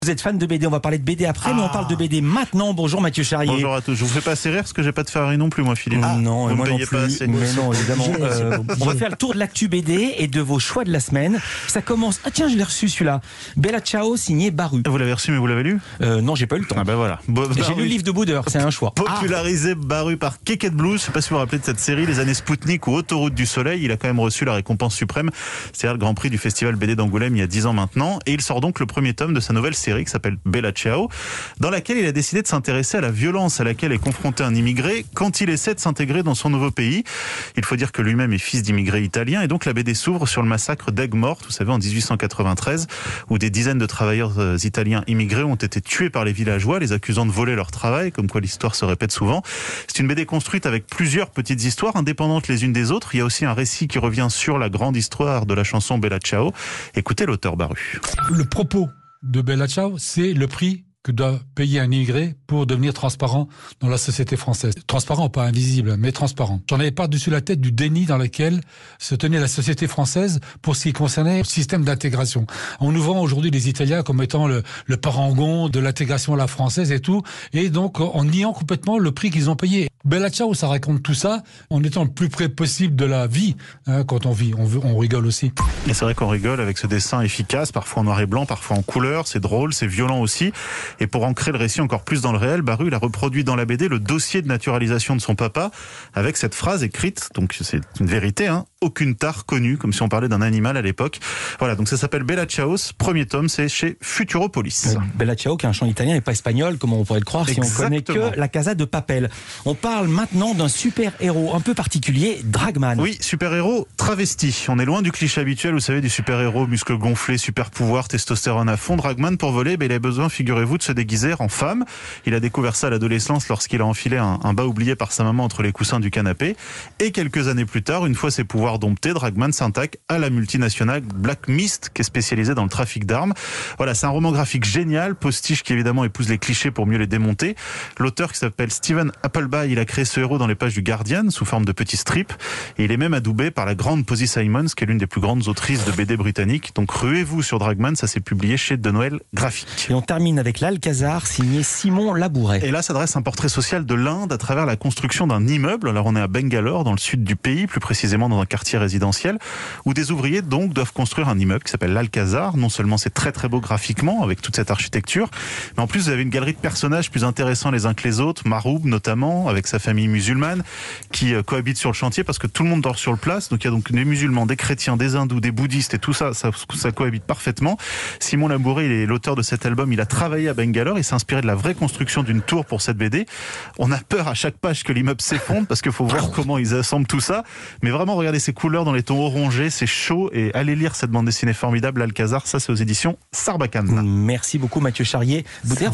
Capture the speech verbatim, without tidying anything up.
Vous êtes fan de B D, on va parler de B D après, ah. mais on parle de B D maintenant. Bonjour Mathieu Charrier. Bonjour à tous. Je vous fais pas assez rire parce que j'ai pas de Ferrari non plus, moi, Philippe. Ah, non, vous et moi me non payez plus. pas assez. Mais non, évidemment. Euh, on va faire le tour de l'actu B D et de vos choix de la semaine. Ça commence. Ah tiens, je l'ai reçu celui-là. Bella Ciao signé Baru. Vous l'avez reçu, mais vous l'avez lu? Euh, non, j'ai pas eu le temps. Ah ben voilà. Bo J'ai Baru. lu le livre de Boudeur, c'est un choix. Popularisé Baru par Keket Blues. Je sais pas si vous vous rappelez de cette série, les années Spoutnik ou Autoroute du Soleil. Il a quand même reçu la récompense suprême, c'est-à-dire le Grand Prix du Festival B D d'Angoulême il y a dix ans maintenant. Et il sort donc le premier tome de sa nouvelle série qui s'appelle Bella Ciao, dans laquelle il a décidé de s'intéresser à la violence à laquelle est confronté un immigré quand il essaie de s'intégrer dans son nouveau pays. Il faut dire que lui-même est fils d'immigrés italiens et donc la B D s'ouvre sur le massacre d'Aigues-Mortes, vous savez, en dix-huit cent quatre-vingt-treize, où des dizaines de travailleurs italiens immigrés ont été tués par les villageois, les accusant de voler leur travail, comme quoi l'histoire se répète souvent. C'est une B D construite avec plusieurs petites histoires indépendantes les unes des autres. Il y a aussi un récit qui revient sur la grande histoire de la chanson Bella Ciao. Écoutez l'auteur Baru. Le propos de Bella Ciao, c'est le prix que doit payer un immigré pour devenir transparent dans la société française. Transparent, pas invisible, mais transparent. J'en avais par-dessus la tête du déni dans lequel se tenait la société française pour ce qui concernait le système d'intégration. On nous vend aujourd'hui les Italiens comme étant le, le parangon de l'intégration à la française et tout, et donc en niant complètement le prix qu'ils ont payé. Bella Ciao, ça raconte tout ça en étant le plus près possible de la vie. Hein, quand on vit, on, veut, on rigole aussi. Et c'est vrai qu'on rigole avec ce dessin efficace, parfois en noir et blanc, parfois en couleur. C'est drôle, c'est violent aussi. Et pour ancrer le récit encore plus dans le réel, Baru il a reproduit dans la B D le dossier de naturalisation de son papa avec cette phrase écrite, donc c'est une vérité, hein, aucune tare connue, comme si on parlait d'un animal à l'époque. Voilà, donc ça s'appelle Bella Ciao, premier tome, c'est chez Futuropolis. Euh, Bella Ciao, qui est un chant italien et pas espagnol, comme on pourrait le croire si Exactement. on connaît que la Casa de Papel. On parle maintenant d'un super-héros un peu particulier, Dragman. Oui, super-héros travesti. On est loin du cliché habituel, vous savez, du super-héros muscles gonflés, super-pouvoir, testostérone à fond. Dragman, pour voler, ben, il a besoin, figurez-vous, de se déguiser en femme. Il a découvert ça à l'adolescence lorsqu'il a enfilé un, un bas oublié par sa maman entre les coussins du canapé. Et quelques années plus tard, une fois ses pouvoirs domptés, Dragman s'attaque à la multinationale Black Mist, qui est spécialisée dans le trafic d'armes. Voilà, c'est un roman graphique génial, postiche qui évidemment épouse les clichés pour mieux les démonter. L'auteur, qui s'appelle Steven Appleby, il a créé ce héros dans les pages du Guardian sous forme de petits strips. Et il est même adoubé par la grande Posy Simons, qui est l'une des plus grandes autrices de B D britanniques. Donc ruez-vous sur Dragman, ça s'est publié chez De Noël Graphique. Et on termine avec l'Alcazar, signé Simon Labouret. Et là s'adresse un portrait social de l'Inde à travers la construction d'un immeuble. Alors on est à Bangalore, dans le sud du pays, plus précisément dans un quartier résidentiel, où des ouvriers donc doivent construire un immeuble qui s'appelle l'Alcazar. Non seulement c'est très très beau graphiquement, avec toute cette architecture, mais en plus vous avez une galerie de personnages plus intéressants les uns que les autres. Maroub notamment, avec sa famille musulmane, qui euh, cohabite sur le chantier parce que tout le monde dort sur le place. Donc il y a donc des musulmans, des chrétiens, des hindous, des bouddhistes et tout ça, ça, ça cohabite parfaitement. Simon Labouret, il est l'auteur de cet album. Il a travaillé à Bangalore, il s'est inspiré de la vraie construction d'une tour pour cette B D. On a peur à chaque page que l'immeuble s'effondre parce qu'il faut voir comment ils assemblent tout ça. Mais vraiment, regardez ces couleurs dans les tons orangés, c'est chaud, et allez lire cette bande dessinée formidable, l'Alcazar. Ça, c'est aux éditions Sarbacane. Merci beaucoup Mathieu Charrier.